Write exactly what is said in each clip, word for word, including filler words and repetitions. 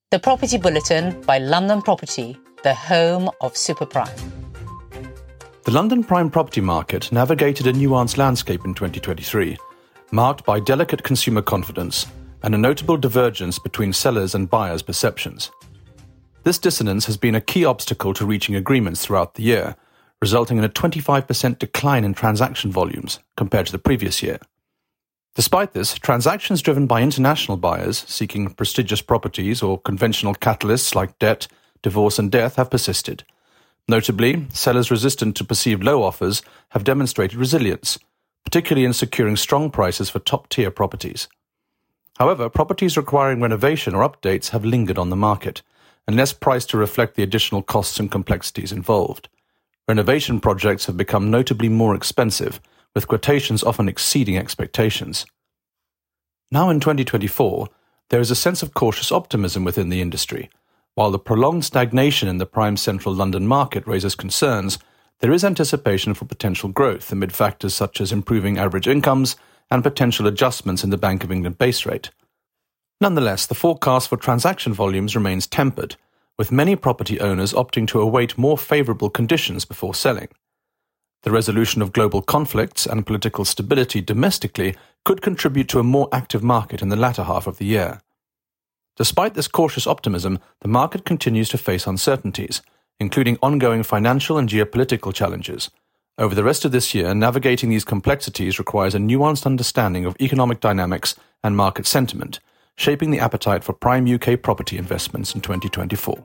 The Property Bulletin by London Property, the home of superprime. The London prime property market navigated a nuanced landscape in twenty twenty-three, marked by delicate consumer confidence and a notable divergence between sellers' and buyers' perceptions. This dissonance has been a key obstacle to reaching agreements throughout the year, resulting in a twenty-five percent decline in transaction volumes compared to the previous year. Despite this, transactions driven by international buyers seeking prestigious properties or conventional catalysts like debt, divorce and death have persisted. Notably, sellers resistant to perceived low offers have demonstrated resilience, particularly in securing strong prices for top-tier properties. However, properties requiring renovation or updates have lingered on the market, and less priced to reflect the additional costs and complexities involved. Renovation projects have become notably more expensive, with quotations often exceeding expectations. Now in twenty twenty-four, there is a sense of cautious optimism within the industry. While the prolonged stagnation in the prime central London market raises concerns, there is anticipation for potential growth amid factors such as improving average incomes and potential adjustments in the Bank of England base rate. Nonetheless, the forecast for transaction volumes remains tempered, with many property owners opting to await more favourable conditions before selling. The resolution of global conflicts and political stability domestically could contribute to a more active market in the latter half of the year. Despite this cautious optimism, the market continues to face uncertainties, including ongoing financial and geopolitical challenges. Over the rest of this year, navigating these complexities requires a nuanced understanding of economic dynamics and market sentiment, shaping the appetite for prime U K property investments in twenty twenty-four.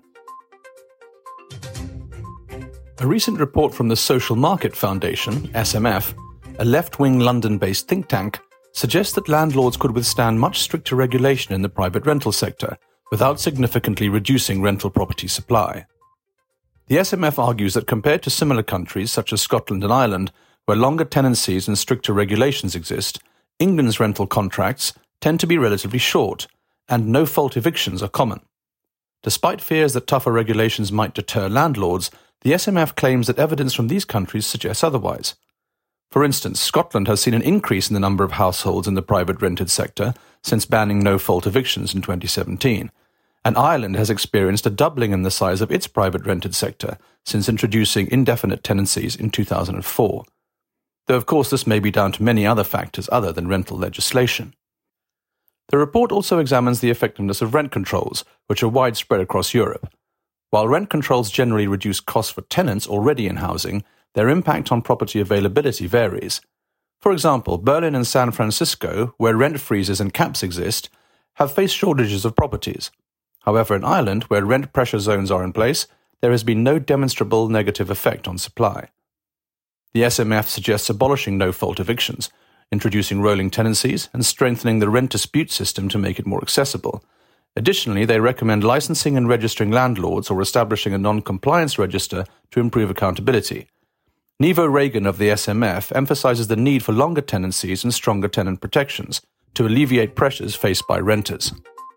A recent report from the Social Market Foundation, S M F, a left-wing London-based think tank, suggests that landlords could withstand much stricter regulation in the private rental sector without significantly reducing rental property supply. The S M F argues that compared to similar countries such as Scotland and Ireland, where longer tenancies and stricter regulations exist, England's rental contracts tend to be relatively short, and no-fault evictions are common. Despite fears that tougher regulations might deter landlords, the S M F claims that evidence from these countries suggests otherwise. For instance, Scotland has seen an increase in the number of households in the private rented sector since banning no-fault evictions in twenty seventeen, and Ireland has experienced a doubling in the size of its private rented sector since introducing indefinite tenancies in two thousand four. Though of course this may be down to many other factors other than rental legislation. The report also examines the effectiveness of rent controls, which are widespread across Europe. While rent controls generally reduce costs for tenants already in housing, their impact on property availability varies. For example, Berlin and San Francisco, where rent freezes and caps exist, have faced shortages of properties. However, in Ireland, where rent pressure zones are in place, there has been no demonstrable negative effect on supply. The S M F suggests abolishing no-fault evictions, introducing rolling tenancies, and strengthening the rent dispute system to make it more accessible. Additionally, they recommend licensing and registering landlords or establishing a non-compliance register to improve accountability. Nevo Reagan of the S M F emphasises the need for longer tenancies and stronger tenant protections to alleviate pressures faced by renters.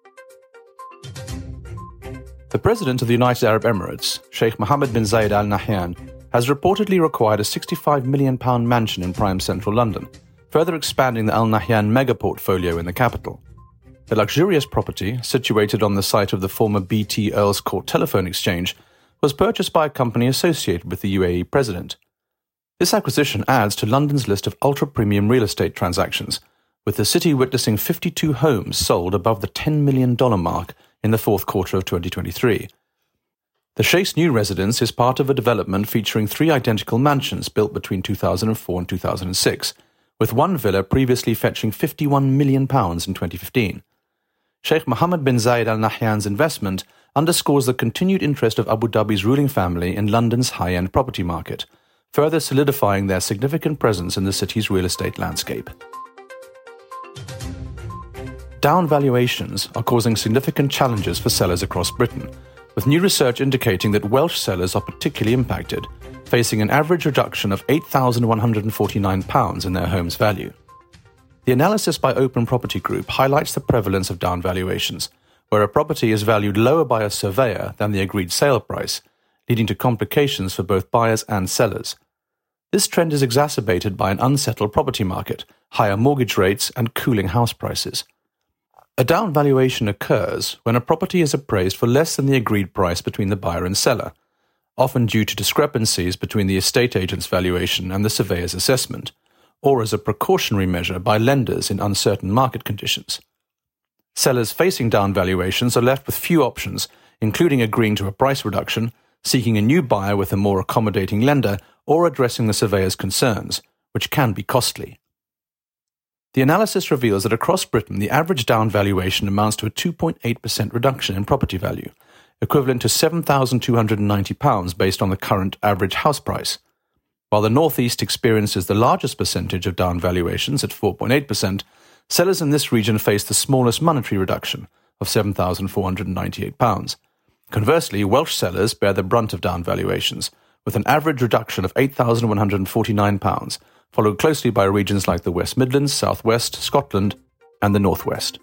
The President of the United Arab Emirates, Sheikh Mohammed bin Zayed Al Nahyan, has reportedly acquired a sixty-five million pounds mansion in prime central London, further expanding the Al Nahyan mega portfolio in the capital. The luxurious property, situated on the site of the former B T Earls Court telephone exchange, was purchased by a company associated with the U A E President. This acquisition adds to London's list of ultra-premium real estate transactions, with the city witnessing fifty-two homes sold above the ten million dollars mark in the fourth quarter of twenty twenty-three. The Sheikh's new residence is part of a development featuring three identical mansions built between two thousand four and two thousand six, with one villa previously fetching fifty-one million pounds in twenty fifteen. Sheikh Mohammed bin Zayed Al Nahyan's investment underscores the continued interest of Abu Dhabi's ruling family in London's high-end property market, further solidifying their significant presence in the city's real estate landscape. Down valuations are causing significant challenges for sellers across Britain, with new research indicating that Welsh sellers are particularly impacted, facing an average reduction of eight thousand one hundred forty-nine pounds in their home's value. The analysis by Open Property Group highlights the prevalence of down valuations, where a property is valued lower by a surveyor than the agreed sale price, leading to complications for both buyers and sellers. This trend is exacerbated by an unsettled property market, higher mortgage rates, and cooling house prices. A down valuation occurs when a property is appraised for less than the agreed price between the buyer and seller, often due to discrepancies between the estate agent's valuation and the surveyor's assessment, or as a precautionary measure by lenders in uncertain market conditions. Sellers facing down valuations are left with few options, including agreeing to a price reduction, seeking a new buyer with a more accommodating lender, or addressing the surveyor's concerns, which can be costly. The analysis reveals that across Britain, the average down valuation amounts to a two point eight percent reduction in property value, equivalent to seven thousand two hundred ninety pounds based on the current average house price. While the North East experiences the largest percentage of down valuations at four point eight percent, sellers in this region face the smallest monetary reduction of seven thousand four hundred ninety-eight pounds. Conversely, Welsh sellers bear the brunt of down valuations, with an average reduction of eight thousand one hundred forty-nine pounds, followed closely by regions like the West Midlands, South West, Scotland, and the North West.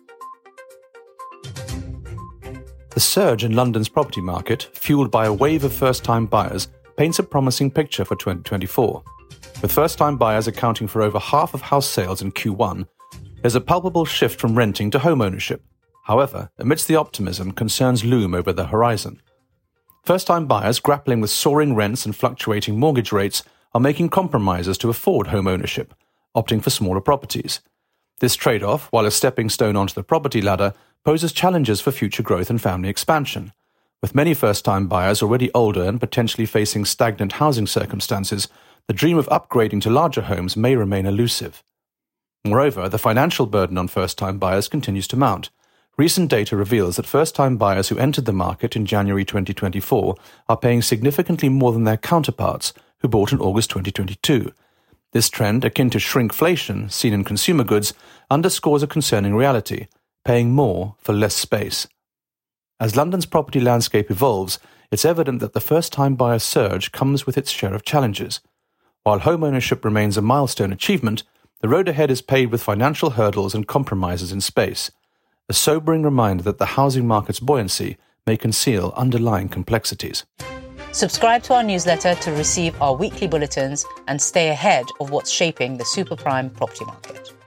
The surge in London's property market, fueled by a wave of first-time buyers, paints a promising picture for twenty twenty-four. With first-time buyers accounting for over half of house sales in Q one, there's a palpable shift from renting to home ownership. However, amidst the optimism, concerns loom over the horizon. First-time buyers grappling with soaring rents and fluctuating mortgage rates are making compromises to afford home ownership, opting for smaller properties. This trade-off, while a stepping stone onto the property ladder, poses challenges for future growth and family expansion. With many first-time buyers already older and potentially facing stagnant housing circumstances, the dream of upgrading to larger homes may remain elusive. Moreover, the financial burden on first-time buyers continues to mount. Recent data reveals that first-time buyers who entered the market in January twenty twenty-four are paying significantly more than their counterparts who bought in August twenty twenty-two. This trend, akin to shrinkflation seen in consumer goods, underscores a concerning reality: paying more for less space. As London's property landscape evolves, it's evident that the first-time buyer surge comes with its share of challenges. While home ownership remains a milestone achievement, the road ahead is paved with financial hurdles and compromises in space, a sobering reminder that the housing market's buoyancy may conceal underlying complexities. Subscribe to our newsletter to receive our weekly bulletins and stay ahead of what's shaping the super prime property market.